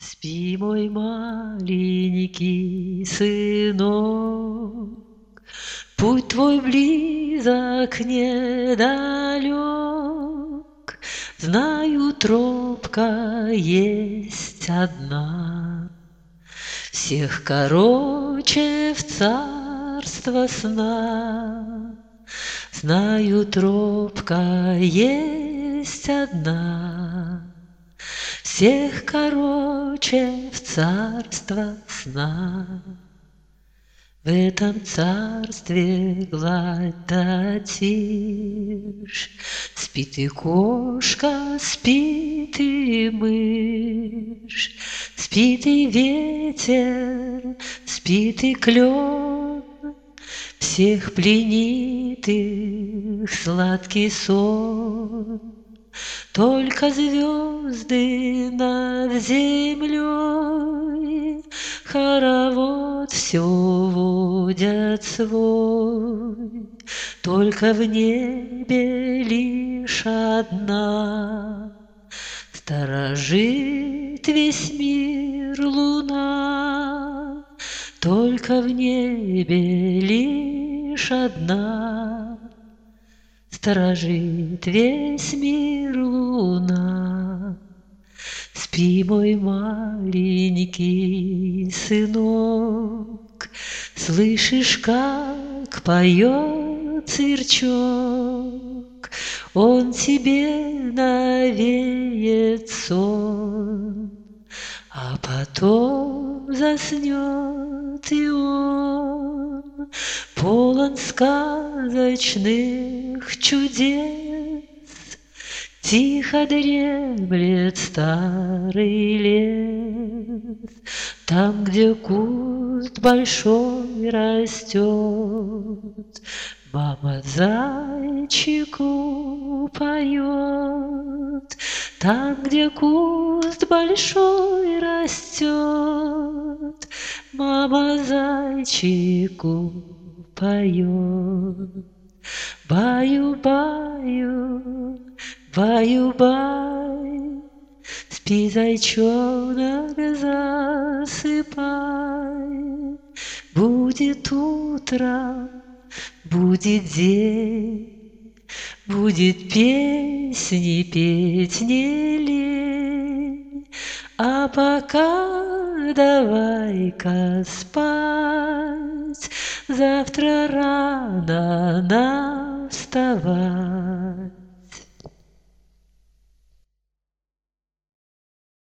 Спи, мой маленький сынок, путь твой близок, недалек. Знаю, тропка есть одна, всех короче в царство сна. Знаю, тропка есть одна, всех короче в царство сна. В этом царстве гладь да тишь, спит и кошка, спит и мышь, спит и ветер, спит и клен, всех пленит их сладкий сон. Только звезды над землей хоровод все водят свой. Только в небе лишь одна сторожит весь мир луна. Только в небе лишь одна сторожит весь мир луна. Спи, мой маленький сынок, слышишь, как поет сверчок? Он тебе навеет сон, а потом заснет и он, полон сказочных чудес. Тихо дремлет старый лес, там, где куст большой растет. Мама зайчику поет, там, где куст большой растет. Мама зайчику поет. Баю-баю, баю-бай, спи, зайчонок, засыпай. Будет утро, будет день, будет песни петь не лень. А пока давай-ка спать, завтра рано нам вставать.